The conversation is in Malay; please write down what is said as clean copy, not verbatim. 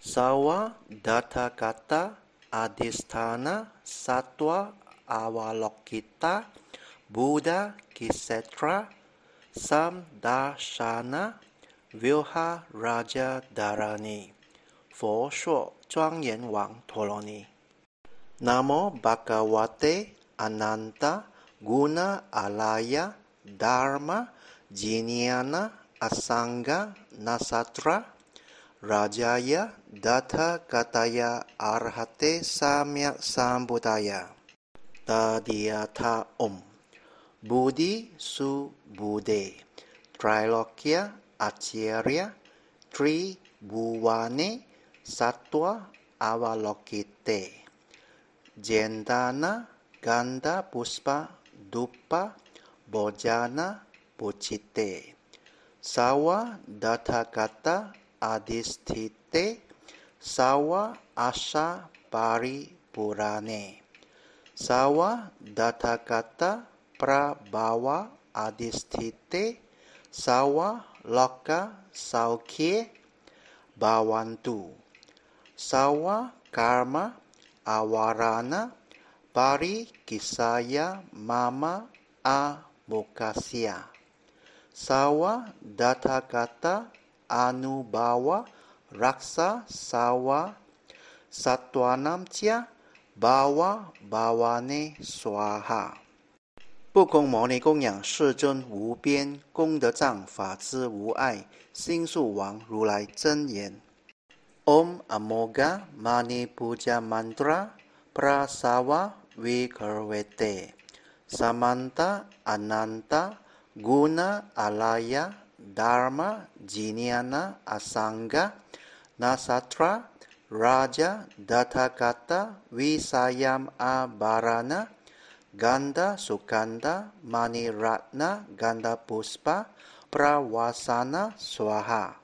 Sawa data kata adhisthana satwa avalokita Buddha Kisetra Samdarshana Vyoha Raja Dharani 佛说庄严王陀罗尼。Namo Bhagavate Ananta Guna Alaya Dharma Jnana Asanga Nasatra Rajaya Datha Kataya Arhate Samyak Sambuddhaya Tadiyatha Om Buddhi Su Buddhe Trilokya Acharya Tri Bhuwane Satwa Avalokite Jendana Ganda Puspa Dupa Bojana Puchite Sawa Dathakata Adhisthite Sawa Asha Paripurane Sawa Dathakata Prabhava Adhisthite Sawa Loka Saukye Bhavantu Sawa Karma Avarana Pari Kisaya Mama Amukasya Sawa Dathakata Anubhava Raksa Sawa Satwanamcha Bhava Bhavane Swaha 不空牟尼供养世尊无边功德藏法之无碍心术王如来真言 Om Amoga Mani Puja Mantra Prasava Vikarvete Samanta Ananta Guna Alaya Dharma Jnana Asanga Nasatra Raja Dathakata Visayam Abharana Ganda Sukanda Mani Ratna Ganda Puspa Prawasana Swaha